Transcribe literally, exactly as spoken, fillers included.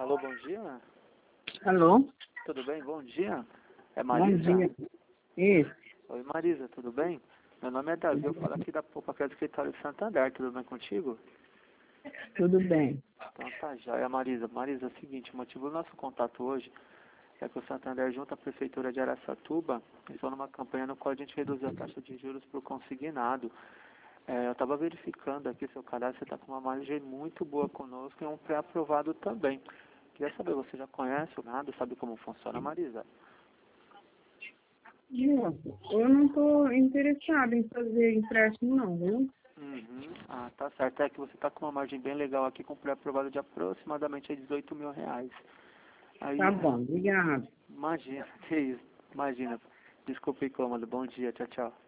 Alô, bom dia. Alô? Tudo bem? Bom dia. É Bom Marisa? dia. Isso. Oi, Marisa, tudo bem? Meu nome é Davi, eu falo aqui da Poupa Crédito Escritório de Santander, tudo bem contigo? Tudo bem. Então tá, joia, Marisa. Marisa, é o seguinte, o motivo do nosso contato hoje é que o Santander, junto à Prefeitura de Araçatuba, pensou numa campanha no qual a gente reduziu a taxa de juros por consignado. É, eu estava verificando aqui seu cadastro, você está com uma margem muito boa conosco e um pré-aprovado também. Queria saber, você já conhece o nada, sabe como funciona, Marisa? Moço, eu não estou interessada em fazer empréstimo não, viu? Uhum. Ah, tá certo. É que você está com uma margem bem legal aqui, com pré-aprovado de aproximadamente dezoito mil reais. Tá Aí, bom, obrigado. imagina, que isso, imagina. Desculpe o incômodo. Bom dia, tchau, tchau.